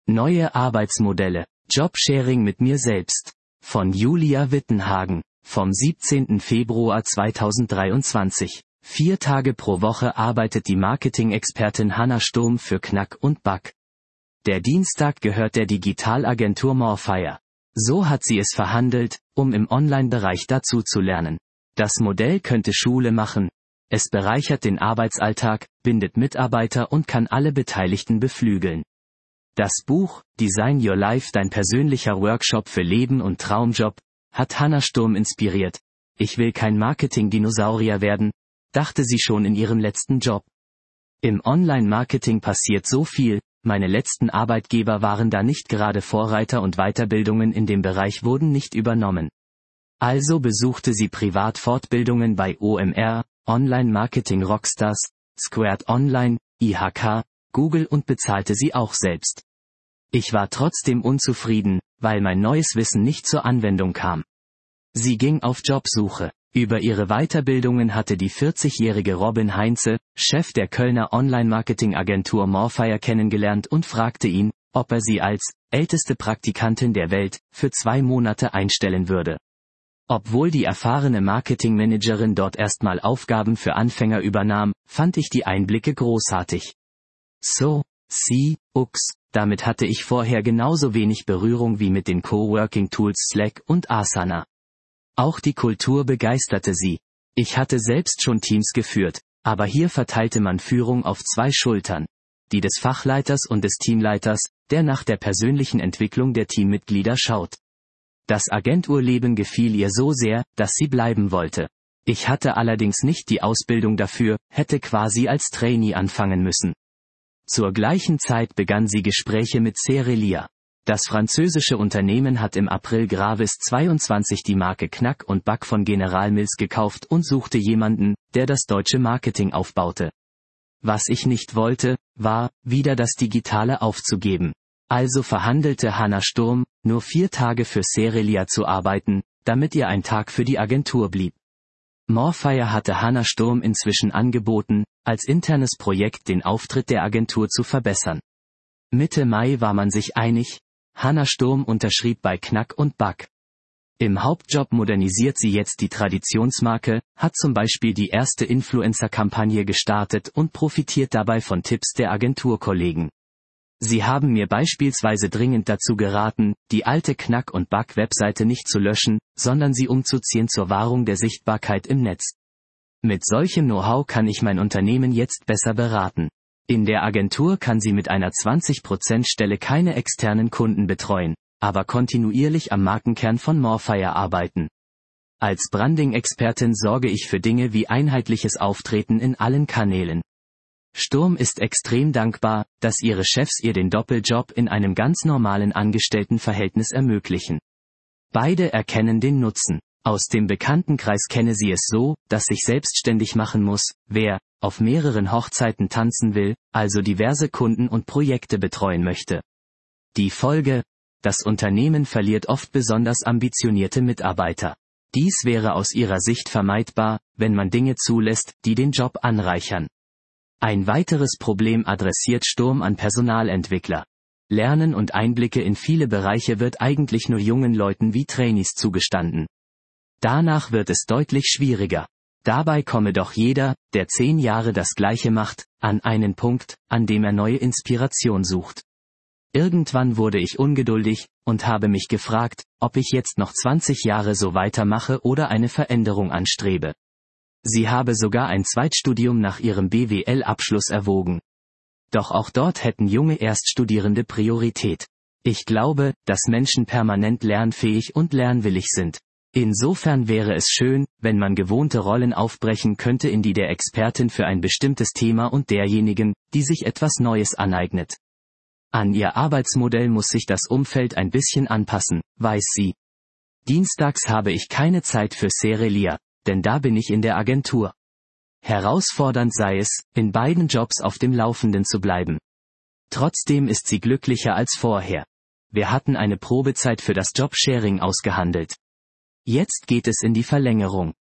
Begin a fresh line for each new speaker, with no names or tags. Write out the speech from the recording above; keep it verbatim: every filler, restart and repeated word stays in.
Neue Arbeitsmodelle. Jobsharing mit mir selbst. Von Julia Wittenhagen. Vom siebzehnten Februar zweitausenddreiundzwanzig. Vier Tage pro Woche arbeitet die Marketing-Expertin Hannah Sturm für Knack und Back. Der Dienstag gehört der Digitalagentur Morfire. So hat sie es verhandelt, um im Online-Bereich dazu zu lernen. Das Modell könnte Schule machen. Es bereichert den Arbeitsalltag, bindet Mitarbeiter und kann alle Beteiligten beflügeln. Das Buch Design Your Life, dein persönlicher Workshop für Leben und Traumjob, hat Hannah Sturm inspiriert. Ich will kein Marketing-Dinosaurier werden, dachte sie schon in ihrem letzten Job. Im Online-Marketing passiert so viel, meine letzten Arbeitgeber waren da nicht gerade Vorreiter und Weiterbildungen in dem Bereich wurden nicht übernommen. Also besuchte sie privat Fortbildungen bei O M R, Online-Marketing Rockstars, Squared Online, I H K, Google und bezahlte sie auch selbst. Ich war trotzdem unzufrieden, weil mein neues Wissen nicht zur Anwendung kam. Sie ging auf Jobsuche. Über ihre Weiterbildungen hatte die vierzigjährige Robin Heinze, Chef der Kölner Online-Marketing-Agentur Morfire, kennengelernt und fragte ihn, ob er sie als älteste Praktikantin der Welt für zwei Monate einstellen würde. Obwohl die erfahrene Marketingmanagerin dort erstmal Aufgaben für Anfänger übernahm, fand ich die Einblicke großartig. So, sie, Ux, damit hatte ich vorher genauso wenig Berührung wie mit den Coworking-Tools Slack und Asana. Auch die Kultur begeisterte sie. Ich hatte selbst schon Teams geführt, aber hier verteilte man Führung auf zwei Schultern. Die des Fachleiters und des Teamleiters, der nach der persönlichen Entwicklung der Teammitglieder schaut. Das Agenturleben gefiel ihr so sehr, dass sie bleiben wollte. Ich hatte allerdings nicht die Ausbildung dafür, hätte quasi als Trainee anfangen müssen. Zur gleichen Zeit begann sie Gespräche mit Cerelia. Das französische Unternehmen hat im April Gravis zweiundzwanzig die Marke Knack und Back von General Mills gekauft und suchte jemanden, der das deutsche Marketing aufbaute. Was ich nicht wollte, war, wieder das Digitale aufzugeben. Also verhandelte Hannah Sturm, nur vier Tage für Cerelia zu arbeiten, damit ihr ein Tag für die Agentur blieb. Morfire hatte Hannah Sturm inzwischen angeboten, als internes Projekt den Auftritt der Agentur zu verbessern. Mitte Mai war man sich einig, Hannah Sturm unterschrieb bei Knack und Back. Im Hauptjob modernisiert sie jetzt die Traditionsmarke, hat zum Beispiel die erste Influencer-Kampagne gestartet und profitiert dabei von Tipps der Agenturkollegen. Sie haben mir beispielsweise dringend dazu geraten, die alte Knack und Back Webseite nicht zu löschen, sondern sie umzuziehen zur Wahrung der Sichtbarkeit im Netz. Mit solchem Know-how kann ich mein Unternehmen jetzt besser beraten. In der Agentur kann sie mit einer zwanzig Prozent Stelle keine externen Kunden betreuen, aber kontinuierlich am Markenkern von Morfire arbeiten. Als Branding-Expertin sorge ich für Dinge wie einheitliches Auftreten in allen Kanälen. Sturm ist extrem dankbar, dass ihre Chefs ihr den Doppeljob in einem ganz normalen Angestelltenverhältnis ermöglichen. Beide erkennen den Nutzen. Aus dem Bekanntenkreis kenne sie es so, dass sich selbstständig machen muss, wer auf mehreren Hochzeiten tanzen will, also diverse Kunden und Projekte betreuen möchte. Die Folge: Das Unternehmen verliert oft besonders ambitionierte Mitarbeiter. Dies wäre aus ihrer Sicht vermeidbar, wenn man Dinge zulässt, die den Job anreichern. Ein weiteres Problem adressiert Sturm an Personalentwickler. Lernen und Einblicke in viele Bereiche wird eigentlich nur jungen Leuten wie Trainees zugestanden. Danach wird es deutlich schwieriger. Dabei komme doch jeder, der zehn Jahre das Gleiche macht, an einen Punkt, an dem er neue Inspiration sucht. Irgendwann wurde ich ungeduldig und habe mich gefragt, ob ich jetzt noch zwanzig Jahre so weitermache oder eine Veränderung anstrebe. Sie habe sogar ein Zweitstudium nach ihrem B W L-Abschluss erwogen. Doch auch dort hätten junge Erststudierende Priorität. Ich glaube, dass Menschen permanent lernfähig und lernwillig sind. Insofern wäre es schön, wenn man gewohnte Rollen aufbrechen könnte in die der Expertin für ein bestimmtes Thema und derjenigen, die sich etwas Neues aneignet. An ihr Arbeitsmodell muss sich das Umfeld ein bisschen anpassen, weiß sie. Dienstags habe ich keine Zeit für Cerelia, denn da bin ich in der Agentur. Herausfordernd sei es, in beiden Jobs auf dem Laufenden zu bleiben. Trotzdem ist sie glücklicher als vorher. Wir hatten eine Probezeit für das Jobsharing ausgehandelt. Jetzt geht es in die Verlängerung.